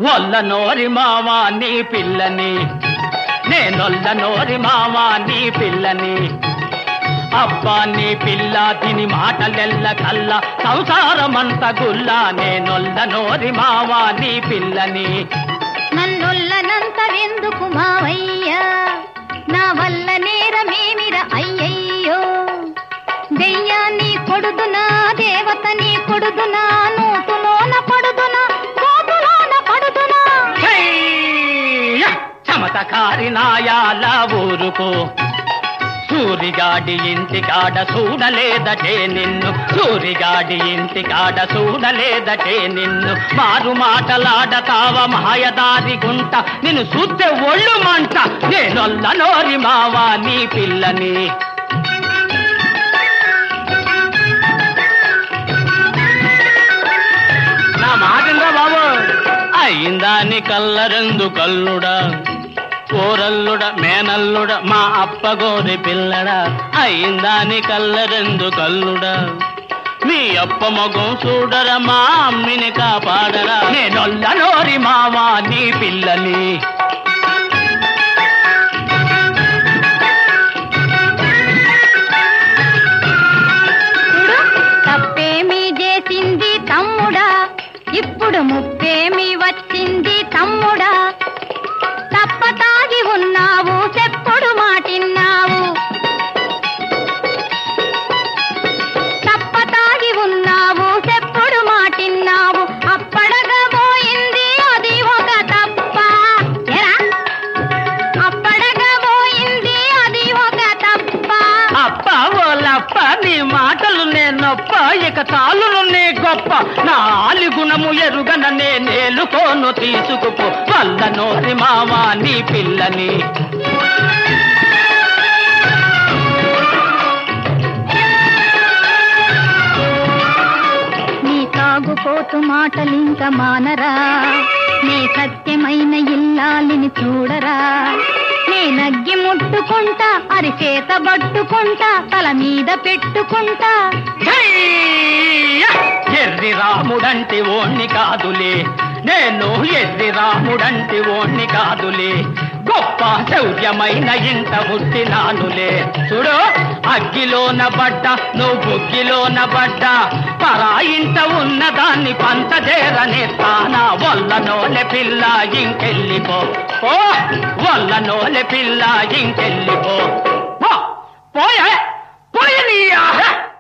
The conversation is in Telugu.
ఒల్ల నోరి మావా నీ పిల్లని, నేనొల్ల నోరి మావా నీ పిల్లని. అబ్బా నీ పిల్ల తిని మాటలెల్ల కల్లా సంసారమంత గుల్లా, నేనొల్ల నోరి మావా నీ పిల్లని. నన్నొల్లనంతవెందుకు మావయ్యా, నా వల్ల నేరమేమిర అయ్యయ్యో. దెయ్యాన్ని కొడుదునా, దేవతని కొడుదునా, నూతులోన పడుదునా, కోతులోన పడుదునా. చమతకారి నాయాల ఊరుకో, సూరిగాడి ఇంటికాడ చూడలేదటే నిన్ను, సూరిగాడి ఇంటికాడ చూడలేదటే నిన్ను. మారు మాటలాడతావ మాయదారి గుంట, నిన్ను చూస్తే ఒళ్ళు మంట, నేనొల్ల నోరి మావా నీ పిల్లని. నా మాటంగా బాబు. అయిందాని కల్లరెందు కల్లుడా, ఓరల్లుడ మేనల్లుడ మా అప్పగోరి పిల్లడా. అయిందాని కల్లరెందు కల్లుడా, మీ అప్ప మగం చూడరా, మా అమ్మిని కాపాడరా, నేనొల్ల నోరి మావా నీ పిల్లని. తప్పేమి చేసింది తమ్ముడా, ఇప్పుడు ముప్పేమి వచ్చింది తమ్ముడా. తప్ప తాగి ఉన్నావు, చెప్పుడు మాటిన్నావు, తప్ప తాగి ఉన్నావు, చెప్పుడు మాటిన్నావు. అప్పడగా పోయింది అది ఒక తప్ప, అప్పడగా పోయింది అది ఒక తప్ప. అప్ప ఓలప్ప నీ మాటలు నేనొప్ప, ఇక చాలును నీ గొప్ప. నా ఆలి గుణము ఎరుగన నేనేలుకోను తీసుకుపో, వల్ల నోరి మావా నీ పిల్లని. నీ తాగుపోతు మాటలింక మానరా, నీ సత్యమైన ఇల్లాలిని చూడరా. నేనగ్గి ముట్టుకుంటా, అరిచేత పట్టుకుంటా, తల మీద పెట్టుకుంటా. ఎర్రి రాముడంటి ఓణ్ణి కాదులే, నేను ఎర్రి రాముడంటి ఓణ్ణి కాదులే. గొప్ప శౌర్యమైన ఇంట పుట్టినానులే. చూడు అగ్గిలోన పడ్డ నువ్వు బుగ్గిలోన పడ్డ, పరాయింట ఉన్నదాన్ని పంచజేరనేస్తానా. వల్ల నోలె పిల్ల ఇంకెళ్ళిపో, ఓ వల్ల నోలె పిల్ల ఇంకెళ్ళిపో. పోయే పోయి నీ